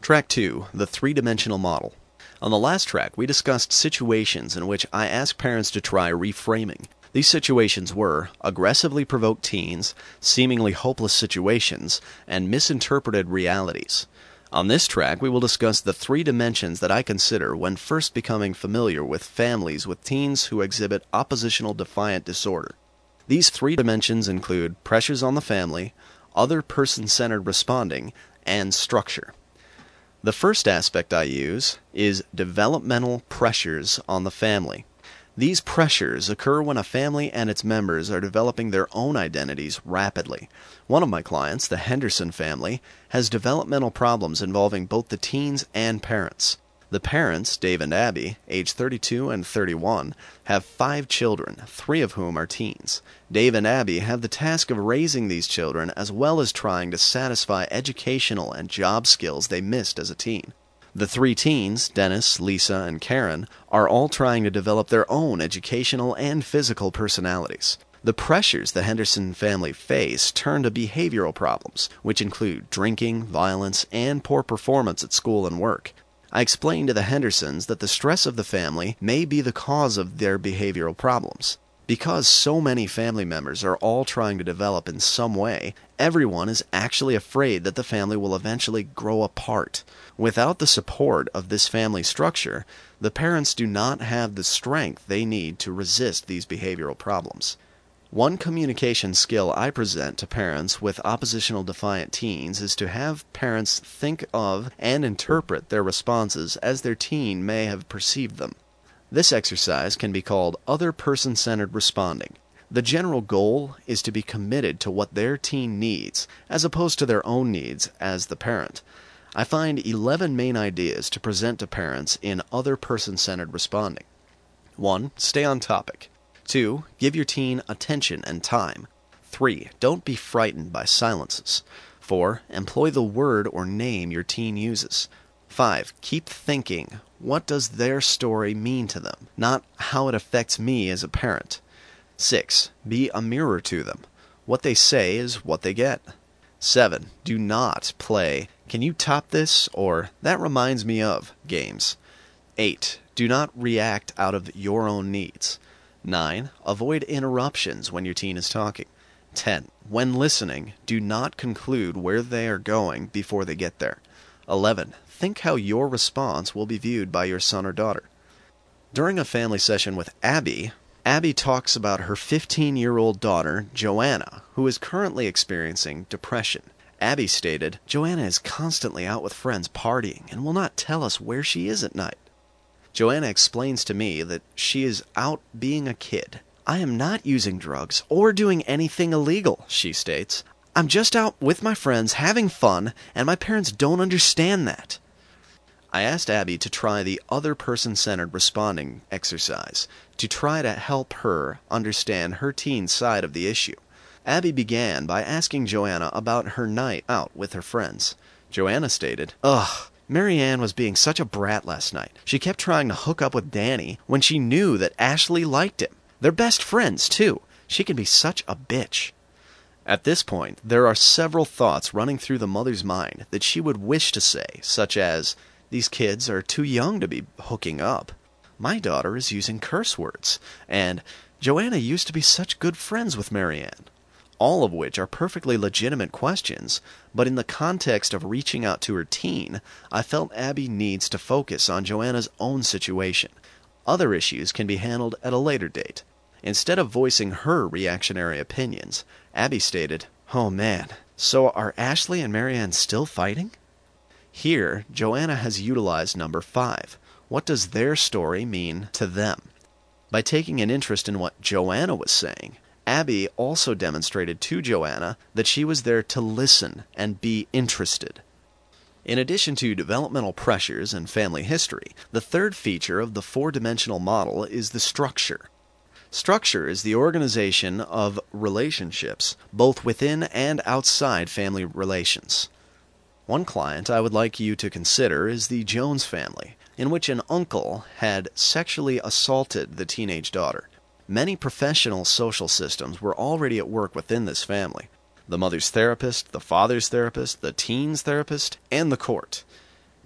Track 2, the three-dimensional model. On the last track, we discussed situations in which I asked parents to try reframing. These situations were aggressively provoked teens, seemingly hopeless situations, and misinterpreted realities. On this track, we will discuss the three dimensions that I consider when first becoming familiar with families with teens who exhibit oppositional defiant disorder. These three dimensions include pressures on the family, other person-centered responding, and structure. The first aspect I use is developmental pressures on the family. These pressures occur when a family and its members are developing their own identities rapidly. One of my clients, the Henderson family, has developmental problems involving both the teens and parents. The parents, Dave and Abby, age 32 and 31, have 5 children, 3 of whom are teens. Dave and Abby have the task of raising these children as well as trying to satisfy educational and job skills they missed as a teen. The 3 teens, Dennis, Lisa, and Karen, are all trying to develop their own educational and physical personalities. The pressures the Henderson family face turn to behavioral problems, which include drinking, violence, and poor performance at school and work. I explained to the Hendersons that the stress of the family may be the cause of their behavioral problems. Because so many family members are all trying to develop in some way, everyone is actually afraid that the family will eventually grow apart. Without the support of this family structure, the parents do not have the strength they need to resist these behavioral problems. One communication skill I present to parents with oppositional defiant teens is to have parents think of and interpret their responses as their teen may have perceived them. This exercise can be called other person-centered responding. The general goal is to be committed to what their teen needs, as opposed to their own needs as the parent. I find 11 main ideas to present to parents in other person-centered responding. 1. Stay on topic. 2. Give your teen attention and time. 3. Don't be frightened by silences. 4. Employ the word or name your teen uses. 5. Keep thinking, what does their story mean to them, not how it affects me as a parent. 6. Be a mirror to them. What they say is what they get. 7. Do not play, "Can you top this?" or "That reminds me of" games. 8. Do not react out of your own needs. 9. Avoid interruptions when your teen is talking. 10. When listening, do not conclude where they are going before they get there. 11. Think how your response will be viewed by your son or daughter. During a family session with Abby talks about her 15-year-old daughter, Joanna, who is currently experiencing depression. Abby stated, "Joanna is constantly out with friends partying and will not tell us where she is at night." Joanna explains to me that she is out being a kid. "I am not using drugs or doing anything illegal," she states. "I'm just out with my friends having fun, and my parents don't understand that." I asked Abby to try the other person-centered responding exercise to try to help her understand her teen's side of the issue. Abby began by asking Joanna about her night out with her friends. Joanna stated, "Ugh, Marianne was being such a brat last night. She kept trying to hook up with Danny when she knew that Ashley liked him. They're best friends, too. She can be such a bitch." At this point, there are several thoughts running through the mother's mind that she would wish to say, such as, "These kids are too young to be hooking up. My daughter is using curse words," and "Joanna used to be such good friends with Marianne." All of which are perfectly legitimate questions, but in the context of reaching out to her teen, I felt Abby needs to focus on Joanna's own situation. Other issues can be handled at a later date. Instead of voicing her reactionary opinions, Abby stated, "Oh man, so are Ashley and Marianne still fighting?" Here, Joanna has utilized number 5. What does their story mean to them? By taking an interest in what Joanna was saying, Abby also demonstrated to Joanna that she was there to listen and be interested. In addition to developmental pressures and family history, the third feature of the four-dimensional model is the structure. Structure is the organization of relationships, both within and outside family relations. One client I would like you to consider is the Jones family, in which an uncle had sexually assaulted the teenage daughter. Many professional social systems were already at work within this family. The mother's therapist, the father's therapist, the teen's therapist, and the court.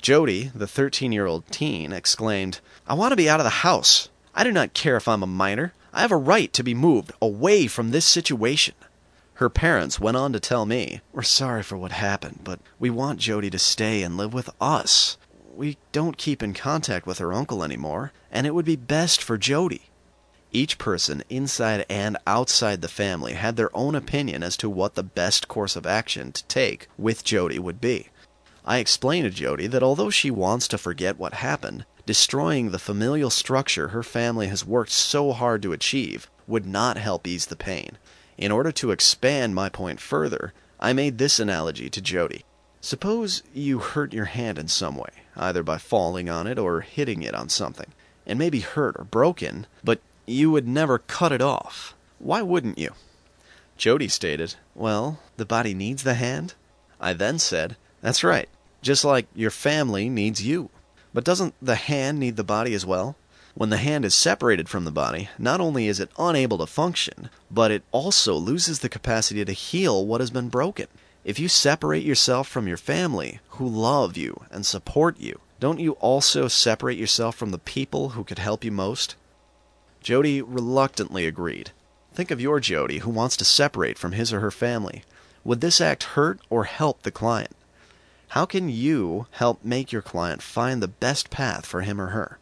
Jody, the 13-year-old teen, exclaimed, "I want to be out of the house. I do not care if I'm a minor. I have a right to be moved away from this situation." Her parents went on to tell me, "We're sorry for what happened, but we want Jody to stay and live with us. We don't keep in contact with her uncle anymore, and it would be best for Jody." Each person inside and outside the family had their own opinion as to what the best course of action to take with Jody would be. I explained to Jody that although she wants to forget what happened, destroying the familial structure her family has worked so hard to achieve would not help ease the pain. In order to expand my point further, I made this analogy to Jody. Suppose you hurt your hand in some way, either by falling on it or hitting it on something. It may be hurt or broken, but you would never cut it off. Why wouldn't you? Jody stated, "Well, the body needs the hand." I then said, "That's right, just like your family needs you. But doesn't the hand need the body as well? When the hand is separated from the body, not only is it unable to function, but it also loses the capacity to heal what has been broken. If you separate yourself from your family, who love you and support you, don't you also separate yourself from the people who could help you most?" Jody reluctantly agreed. Think of your Jody who wants to separate from his or her family. Would this act hurt or help the client? How can you help make your client find the best path for him or her?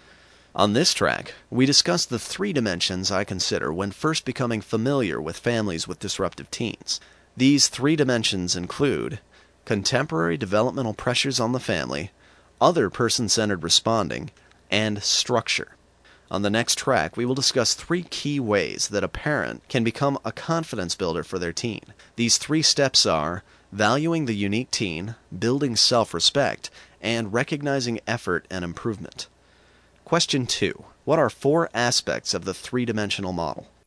On this track, we discuss the 3 dimensions I consider when first becoming familiar with families with disruptive teens. These 3 dimensions include contemporary developmental pressures on the family, other person-centered responding, and structure. On the next track, we will discuss 3 key ways that a parent can become a confidence builder for their teen. These 3 steps are valuing the unique teen, building self-respect, and recognizing effort and improvement. Question 2. What are 4 aspects of the 3-dimensional model?